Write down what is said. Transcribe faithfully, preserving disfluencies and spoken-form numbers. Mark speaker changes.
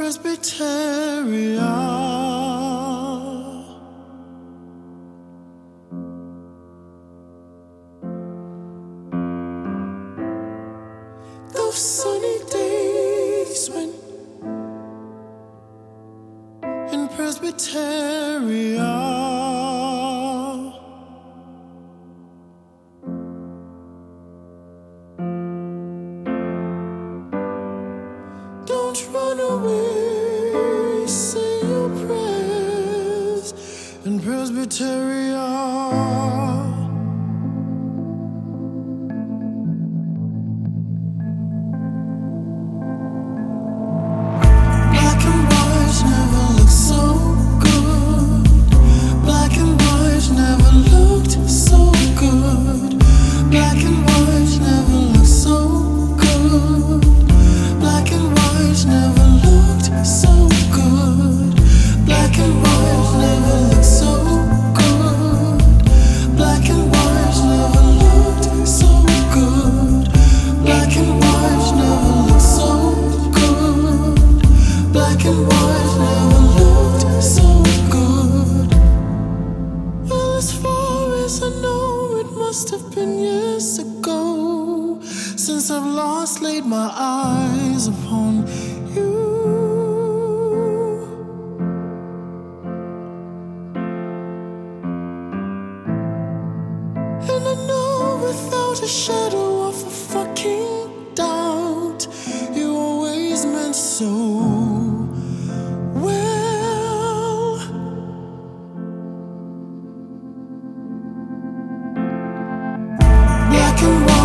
Speaker 1: Presbyterian. Those sunny days when in Presbyterian. Don't run away, say your prayers in Presbyterian. Black and white never looked so good. Black and white never looked so good. Black and white never looked so good. Black and white never looked so good. Black and white never looked so good. Black and white never looked so good. Black and white never looked so good. Black and white never looked so good. Well, as far as I know, it must have been years ago since I've last laid my eyes upon you. And I know without a shadow of a fucking doubt, you always meant so well. Black and white